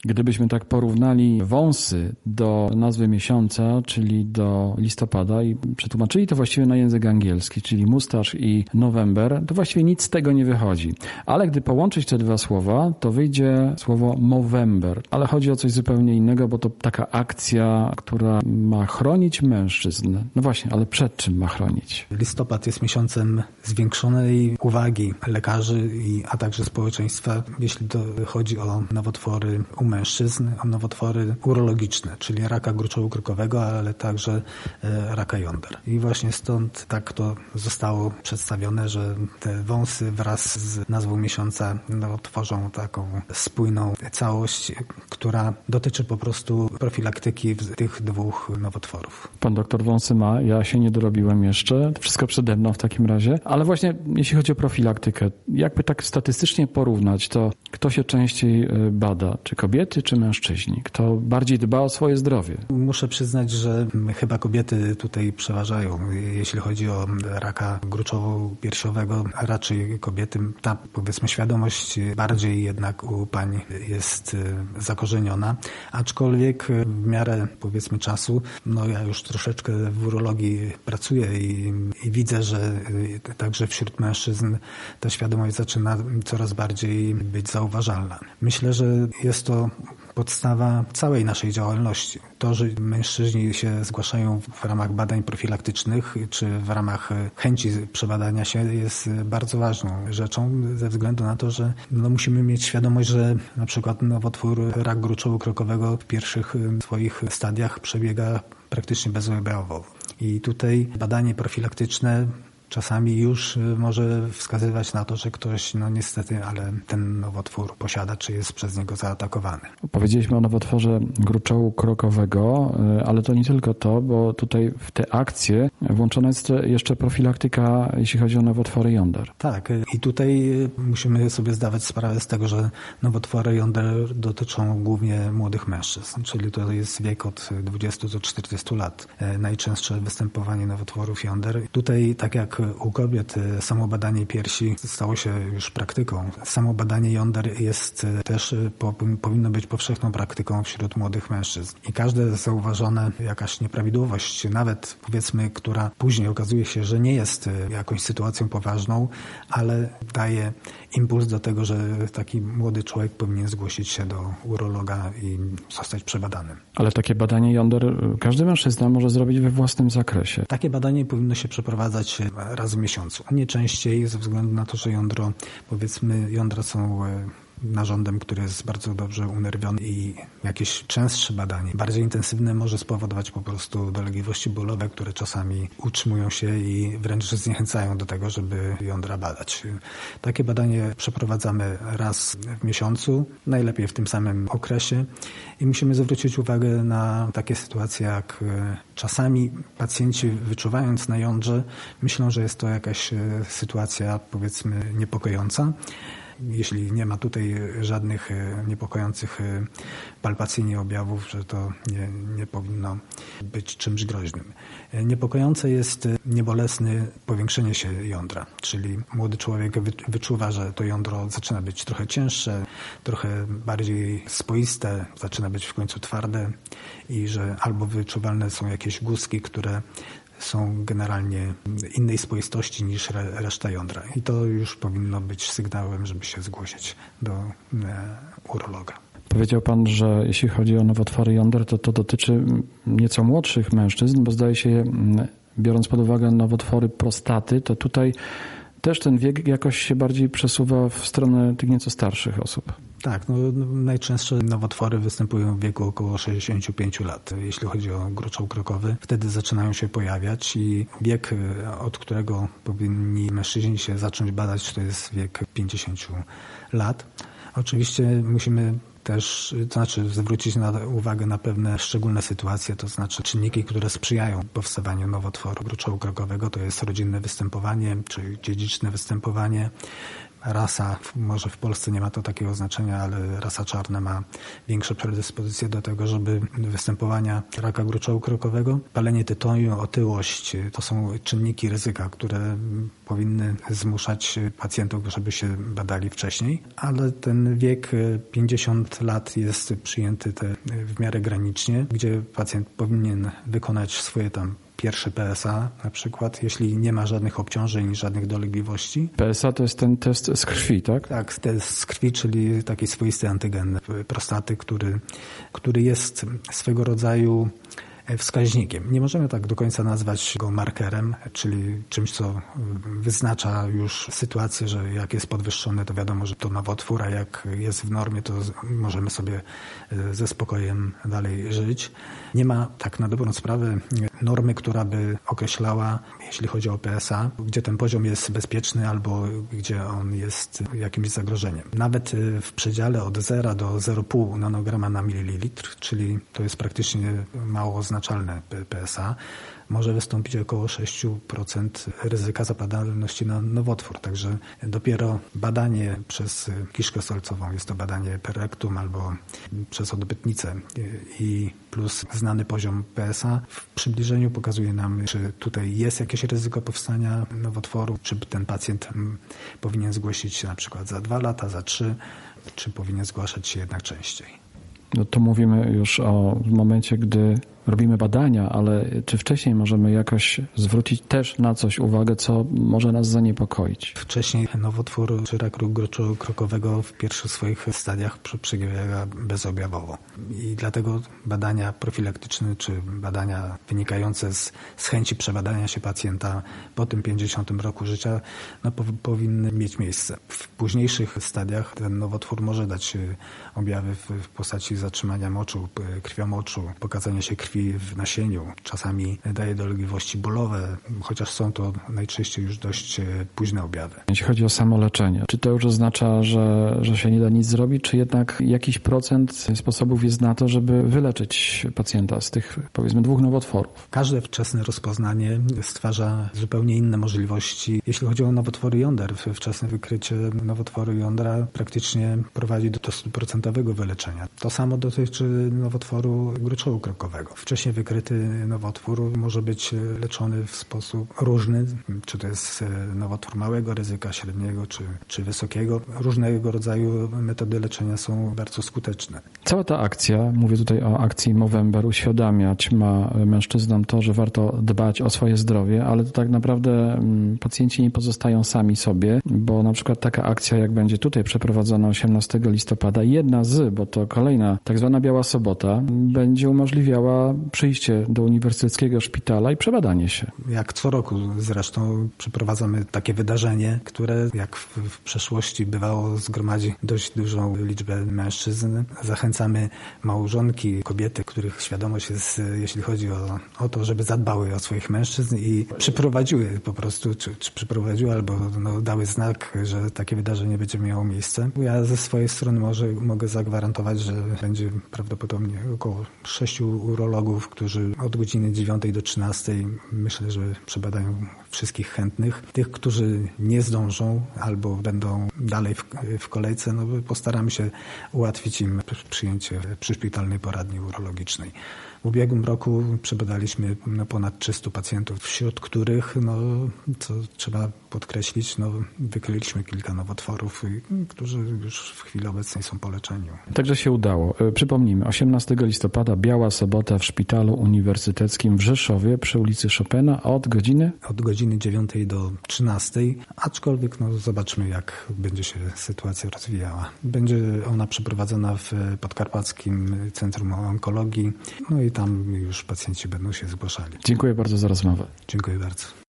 Gdybyśmy tak porównali wąsy do nazwy miesiąca, czyli do listopada i przetłumaczyli to właściwie na język angielski, czyli mustache i November, to właściwie nic z tego nie wychodzi. Ale gdy połączyć te dwa słowa, to wyjdzie słowo Movember. Ale chodzi o coś zupełnie innego, bo to taka akcja, która ma chronić mężczyzn. No właśnie, ale przed czym ma chronić? Listopad jest miesiącem zwiększonej uwagi lekarzy, a także społeczeństwa, jeśli to chodzi o nowotwory u mężczyzn, o nowotwory urologiczne, czyli raka gruczołu krokowego, ale także raka jąder. I właśnie stąd tak to zostało przedstawione, że te wąsy wraz z nazwą miesiąca tworzą taką spójną całość, która dotyczy po prostu profilaktyki tych dwóch nowotworów. Pan doktor wąsy ma, ja się nie dorobiłem jeszcze, wszystko przede mną w takim razie, ale właśnie jeśli chodzi o profilaktykę, jakby tak statystycznie porównać, to kto się częściej bada, czy kobiety, czy mężczyźni? Kto bardziej dba o swoje zdrowie? Muszę przyznać, że chyba kobiety tutaj przeważają. Jeśli chodzi o raka gruczowo-piersiowego, raczej kobiety, ta powiedzmy świadomość bardziej jednak u pań jest zakorzeniona, aczkolwiek w miarę powiedzmy czasu, ja już troszeczkę w urologii pracuję i widzę, że także wśród mężczyzn ta świadomość zaczyna coraz bardziej być zauważalna. Myślę, że jest to podstawa całej naszej działalności. To, że mężczyźni się zgłaszają w ramach badań profilaktycznych czy w ramach chęci przebadania się jest bardzo ważną rzeczą ze względu na to, że musimy mieć świadomość, że na przykład nowotwór rak gruczołu krokowego w pierwszych swoich stadiach przebiega praktycznie bezobjawowo. I tutaj badanie profilaktyczne czasami już może wskazywać na to, że ktoś, niestety, ale ten nowotwór posiada, czy jest przez niego zaatakowany. Powiedzieliśmy o nowotworze gruczołu krokowego, ale to nie tylko to, bo tutaj w te akcje włączona jest jeszcze profilaktyka, jeśli chodzi o nowotwory jąder. Tak, i tutaj musimy sobie zdawać sprawę z tego, że nowotwory jąder dotyczą głównie młodych mężczyzn, czyli to jest wiek od 20 do 40 lat. Najczęstsze występowanie nowotworów jąder. Tutaj, tak jak u kobiet, samo badanie piersi stało się już praktyką. Samo badanie jąder jest też, powinno być powszechną praktyką wśród młodych mężczyzn. I każde zauważone jakaś nieprawidłowość, nawet powiedzmy, która później okazuje się, że nie jest jakąś sytuacją poważną, ale daje impuls do tego, że taki młody człowiek powinien zgłosić się do urologa i zostać przebadanym. Ale takie badanie jąder każdy mężczyzna może zrobić we własnym zakresie. Takie badanie powinno się przeprowadzać raz w miesiącu, a nie częściej ze względu na to, że jądra są narządem, który jest bardzo dobrze unerwiony i jakieś częstsze badanie, bardziej intensywne może spowodować po prostu dolegliwości bólowe, które czasami utrzymują się i wręcz zniechęcają do tego, żeby jądra badać. Takie badanie przeprowadzamy raz w miesiącu, najlepiej w tym samym okresie i musimy zwrócić uwagę na takie sytuacje, jak czasami pacjenci wyczuwając na jądrze myślą, że jest to jakaś sytuacja powiedzmy niepokojąca. Jeśli nie ma tutaj żadnych niepokojących palpacyjnie objawów, że to nie powinno być czymś groźnym. Niepokojące jest niebolesne powiększenie się jądra, czyli młody człowiek wyczuwa, że to jądro zaczyna być trochę cięższe, trochę bardziej spoiste, zaczyna być w końcu twarde i że albo wyczuwalne są jakieś guzki, które są generalnie innej spoistości niż reszta jądra. I to już powinno być sygnałem, żeby się zgłosić do urologa. Powiedział pan, że jeśli chodzi o nowotwory jąder, to dotyczy nieco młodszych mężczyzn, bo zdaje się, biorąc pod uwagę nowotwory prostaty, to tutaj też ten wiek jakoś się bardziej przesuwa w stronę tych nieco starszych osób. Tak, najczęstsze nowotwory występują w wieku około 65 lat. Jeśli chodzi o gruczoł krokowy, wtedy zaczynają się pojawiać i wiek, od którego powinni mężczyźni się zacząć badać, to jest wiek 50 lat. Oczywiście musimy też, zwrócić uwagę na pewne szczególne sytuacje, to znaczy czynniki, które sprzyjają powstawaniu nowotworu gruczołu krokowego, to jest rodzinne występowanie, czy dziedziczne występowanie, rasa, może w Polsce nie ma to takiego znaczenia, ale rasa czarna ma większe predyspozycje do tego, żeby występowania raka gruczołu krokowego. Palenie tytoniu, otyłość to są czynniki ryzyka, które powinny zmuszać pacjentów, żeby się badali wcześniej, ale ten wiek 50 lat jest przyjęty w miarę granicznie, gdzie pacjent powinien wykonać swoje tam pierwsze PSA na przykład, jeśli nie ma żadnych obciążeń, żadnych dolegliwości. PSA to jest ten test z krwi, tak? Tak, test z krwi, czyli taki swoisty antygen prostaty, który jest swego rodzaju wskaźnikiem. Nie możemy tak do końca nazwać go markerem, czyli czymś, co wyznacza już sytuację, że jak jest podwyższone, to wiadomo, że to nowotwór, a jak jest w normie, to możemy sobie ze spokojem dalej żyć. Nie ma tak na dobrą sprawę normy, która by określała, jeśli chodzi o PSA, gdzie ten poziom jest bezpieczny albo gdzie on jest jakimś zagrożeniem. Nawet w przedziale od 0 do 0,5 nanograma na mililitr, czyli to jest praktycznie mało oznaczalne PSA, może wystąpić około 6% ryzyka zapadalności na nowotwór. Także dopiero badanie przez kiszkę solcową, jest to badanie per rectum albo przez odbytnicę i plus znany poziom PSA w przybliżeniu pokazuje nam, czy tutaj jest jakieś ryzyko powstania nowotworu, czy ten pacjent powinien zgłosić się na przykład za 2 lata, za 3, czy powinien zgłaszać się jednak częściej. No to mówimy już o momencie, gdy robimy badania, ale czy wcześniej możemy jakoś zwrócić też na coś uwagę, co może nas zaniepokoić? Wcześniej nowotwór czy rak gruczołu krokowego w pierwszych swoich stadiach przebiega bezobjawowo. I dlatego badania profilaktyczne czy badania wynikające z chęci przebadania się pacjenta po tym 50 roku życia powinny mieć miejsce. W późniejszych stadiach ten nowotwór może dać objawy w postaci zatrzymania moczu, krwiomoczu, pokazania się krwi w nasieniu. Czasami daje dolegliwości bólowe, chociaż są to najczęściej już dość późne objawy. Jeśli chodzi o samoleczenie, czy to już oznacza, że się nie da nic zrobić, czy jednak jakiś procent sposobów jest na to, żeby wyleczyć pacjenta z tych, powiedzmy, 2 nowotworów? Każde wczesne rozpoznanie stwarza zupełnie inne możliwości. Jeśli chodzi o nowotwory jąder, wczesne wykrycie nowotworu jądra praktycznie prowadzi do 100% wyleczenia. To samo dotyczy nowotworu gruczołu krokowego. Wcześniej wykryty nowotwór może być leczony w sposób różny, czy to jest nowotwór małego ryzyka, średniego czy wysokiego. Różnego rodzaju metody leczenia są bardzo skuteczne. Cała ta akcja, mówię tutaj o akcji Movember, uświadamiać ma mężczyznom to, że warto dbać o swoje zdrowie, ale to tak naprawdę pacjenci nie pozostają sami sobie, bo na przykład taka akcja, jak będzie tutaj przeprowadzona 18 listopada, jedna z, bo to kolejna tak zwana Biała Sobota, będzie umożliwiała przyjście do Uniwersyteckiego Szpitala i przebadanie się. Jak co roku zresztą przeprowadzamy takie wydarzenie, które jak w przeszłości bywało zgromadzi dość dużą liczbę mężczyzn. Zachęcamy małżonki, kobiety, których świadomość jest, jeśli chodzi o to, żeby zadbały o swoich mężczyzn i przyprowadziły po prostu, czy przyprowadziły albo dały znak, że takie wydarzenie będzie miało miejsce. Ja ze swojej strony mogę zagwarantować, że będzie prawdopodobnie około 6 urologów, którzy od godziny 9 do 13 myślę, że przebadają wszystkich chętnych. Tych, którzy nie zdążą albo będą dalej w kolejce, postaramy się ułatwić im przyjęcie przy szpitalnej poradni urologicznej. W ubiegłym roku przebadaliśmy ponad 300 pacjentów, wśród których, co trzeba podkreślić, wykryliśmy kilka nowotworów, którzy już w chwili obecnej są po leczeniu. Także się udało. Przypomnijmy, 18 listopada, Biała Sobota w Szpitalu Uniwersyteckim w Rzeszowie przy ulicy Chopina od godziny? Od godziny 9 do 13, aczkolwiek zobaczmy, jak będzie się sytuacja rozwijała. Będzie ona przeprowadzona w Podkarpackim Centrum Onkologii, i tam już pacjenci będą się zgłaszali. Dziękuję bardzo za rozmowę. Dziękuję bardzo.